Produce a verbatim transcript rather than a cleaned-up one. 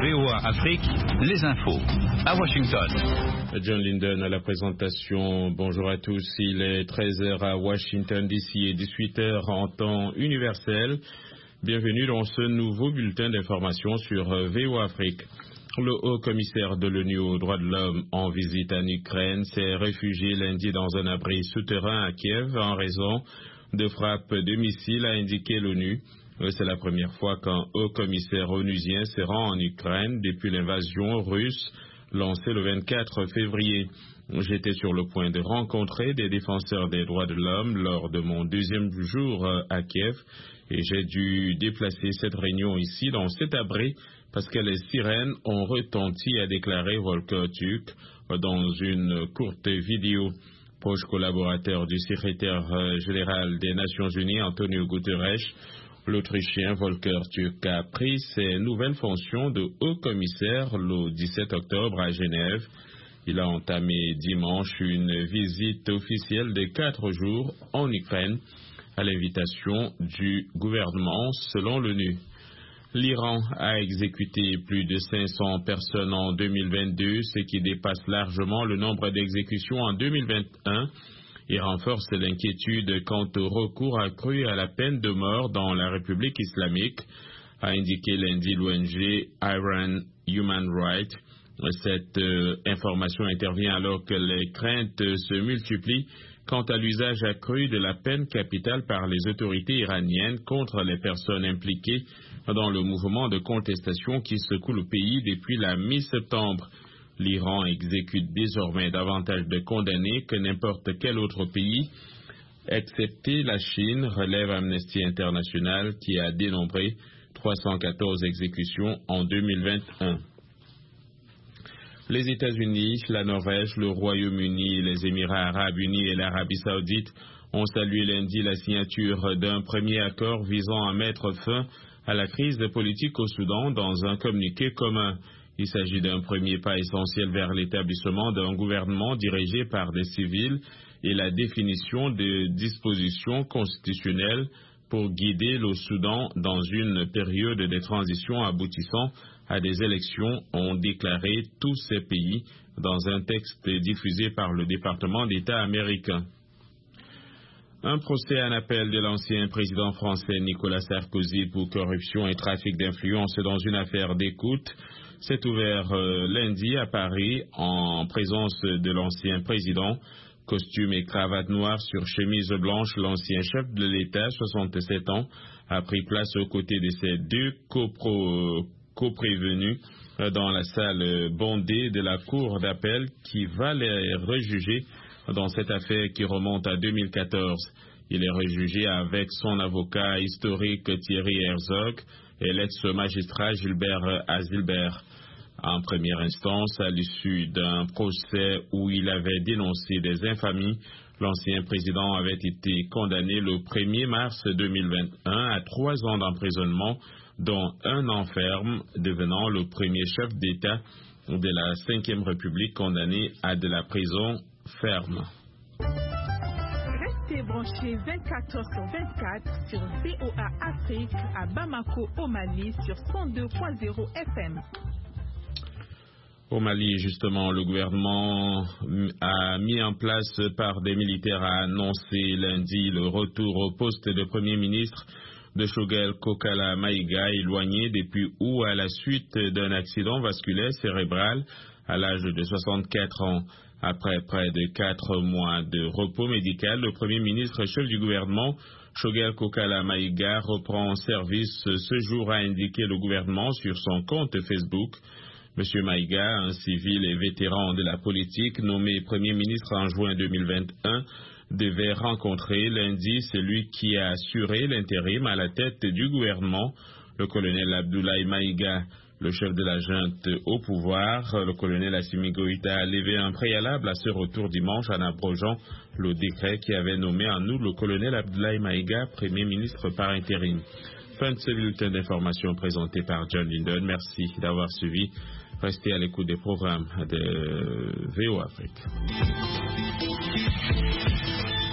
V O A Afrique, les infos. À Washington. John Linden à la présentation. Bonjour à tous. Il est treize heures à Washington D C et dix-huit heures en temps universel. Bienvenue dans ce nouveau bulletin d'information sur V O A Afrique. Le haut commissaire de l'ONU aux droits de l'homme en visite en Ukraine s'est réfugié lundi dans un abri souterrain à Kiev en raison de frappes de missiles, a indiqué l'ONU. C'est la première fois qu'un haut commissaire onusien se rend en Ukraine depuis l'invasion russe lancée le vingt-quatre février. J'étais sur le point de rencontrer des défenseurs des droits de l'homme lors de mon deuxième jour à Kiev et j'ai dû déplacer cette réunion ici dans cet abri parce que les sirènes ont retenti, a déclaré Volker Turk dans une courte vidéo. Proche collaborateur du secrétaire général des Nations Unies, Antonio Guterres, l'Autrichien Volker Turk a pris ses nouvelles fonctions de haut commissaire le dix-sept octobre à Genève. Il a entamé dimanche une visite officielle de quatre jours en Ukraine à l'invitation du gouvernement selon l'ONU. L'Iran a exécuté plus de cinq cents personnes en deux mille vingt-deux, ce qui dépasse largement le nombre d'exécutions en deux mille vingt et un et renforce l'inquiétude quant au recours accru à la peine de mort dans la République islamique, a indiqué lundi l'O N G Iran Human Rights. Cette euh, information intervient alors que les craintes se multiplient quant à l'usage accru de la peine capitale par les autorités iraniennes contre les personnes impliquées dans le mouvement de contestation qui secoue le pays depuis la mi-septembre. L'Iran exécute désormais davantage de condamnés que n'importe quel autre pays, excepté la Chine, relève Amnesty International qui a dénombré trois cent quatorze exécutions en deux mille vingt et un. Les États-Unis, la Norvège, le Royaume-Uni, les Émirats arabes unis et l'Arabie saoudite ont salué lundi la signature d'un premier accord visant à mettre fin à la crise politique au Soudan dans un communiqué commun. Il s'agit d'un premier pas essentiel vers l'établissement d'un gouvernement dirigé par des civils et la définition de dispositions constitutionnelles pour guider le Soudan dans une période de transition aboutissant à des élections, ont déclaré tous ces pays dans un texte diffusé par le département d'État américain. Un procès en appel de l'ancien président français Nicolas Sarkozy pour corruption et trafic d'influence dans une affaire d'écoute s'est ouvert euh, lundi à Paris en présence de l'ancien président. Costume et cravate noire sur chemise blanche, l'ancien chef de l'État, soixante-sept ans, a pris place aux côtés de ses deux copro, coprévenus dans la salle bondée de la cour d'appel qui va les rejuger dans cette affaire qui remonte à deux mille quatorze. Il est rejugé avec son avocat historique Thierry Herzog et l'ex-magistrat Gilbert Azilbert. En première instance, à l'issue d'un procès où il avait dénoncé des infamies, l'ancien président avait été condamné le premier mars deux mille vingt et un à trois ans d'emprisonnement, dont un an ferme, devenant le premier chef d'État de la cinquième République condamné à de la prison ferme. Restez branchés vingt-quatre heures sur vingt-quatre sur V O A Afrique à Bamako, au Mali, sur cent deux point zéro F M. Au Mali, justement, le gouvernement a mis en place par des militaires a annoncé lundi le retour au poste de Premier ministre de Choguel Kokala Maïga, éloigné depuis août à la suite d'un accident vasculaire cérébral à l'âge de soixante-quatre ans. Après près de quatre mois de repos médical, le Premier ministre chef du gouvernement, Choguel Kokala Maïga, reprend service ce jour, a indiqué le gouvernement sur son compte Facebook. Monsieur Maïga, un civil et vétéran de la politique, nommé Premier ministre en juin deux mille vingt et un, devait rencontrer lundi celui qui a assuré l'intérim à la tête du gouvernement, le colonel Abdoulaye Maïga. Le chef de la junte au pouvoir, le colonel Assimi Goïta, a levé un préalable à ce retour dimanche en abrogeant le décret qui avait nommé en août le colonel Abdoulaye Maïga, Premier ministre par intérim. Fin de ce bulletin d'information présenté par John Linden. Merci d'avoir suivi. Restez à l'écoute des programmes de V O A Afrique.